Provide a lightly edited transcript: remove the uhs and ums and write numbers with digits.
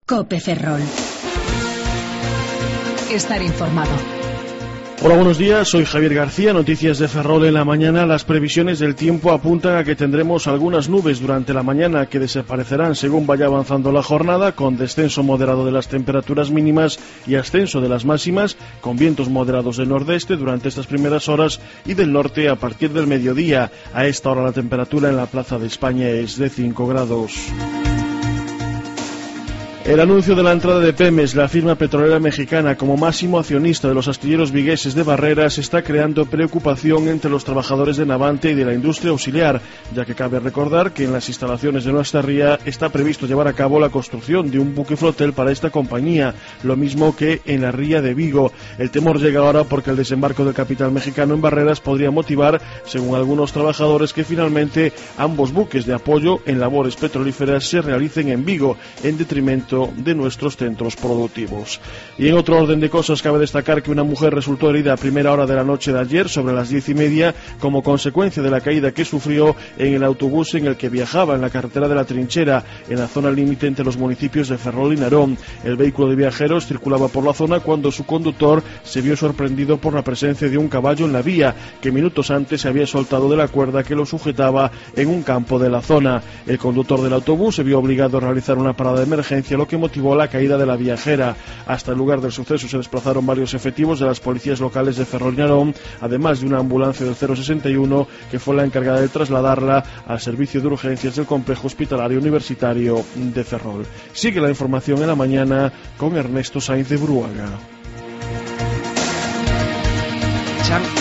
COPE Ferrol. Estar informado. Hola, buenos días, soy Javier García, noticias de Ferrol en la mañana. Las previsiones del tiempo apuntan a que tendremos algunas nubes durante la mañana que desaparecerán según vaya avanzando la jornada, con descenso moderado de las temperaturas mínimas y ascenso de las máximas, con vientos moderados del nordeste durante estas primeras horas y del norte a partir del mediodía. A esta hora la temperatura en la Plaza de España es de 5 grados. El anuncio de la entrada de Pemex, la firma petrolera mexicana, como máximo accionista de los astilleros vigueses de Barreras, está creando preocupación entre los trabajadores de Navante y de la industria auxiliar, ya que cabe recordar que en las instalaciones de nuestra ría está previsto llevar a cabo la construcción de un buque flotel para esta compañía, lo mismo que en la ría de Vigo. El temor llega ahora porque el desembarco del capital mexicano en Barreras podría motivar, según algunos trabajadores, que finalmente ambos buques de apoyo en labores petrolíferas se realicen en Vigo, en detrimento de nuestros centros productivos. Y en otro orden de cosas, cabe destacar que una mujer resultó herida a primera hora de la noche de ayer, sobre las 10:30, como consecuencia de la caída que sufrió en el autobús en el que viajaba en la carretera de la Trinchera, en la zona límite entre los municipios de Ferrol y Narón. El vehículo de viajeros circulaba por la zona cuando su conductor se vio sorprendido por la presencia de un caballo en la vía, que minutos antes se había soltado de la cuerda que lo sujetaba en un campo de la zona. El conductor del autobús se vio obligado a realizar una parada de emergencia, lo que motivó la caída de la viajera. Hasta el lugar del suceso se desplazaron varios efectivos de las policías locales de Ferrol y Narón, además de una ambulancia del 061 que fue la encargada de trasladarla al servicio de urgencias del complejo hospitalario universitario de Ferrol. Sigue la información en la mañana con Ernesto Sainz de Bruaga.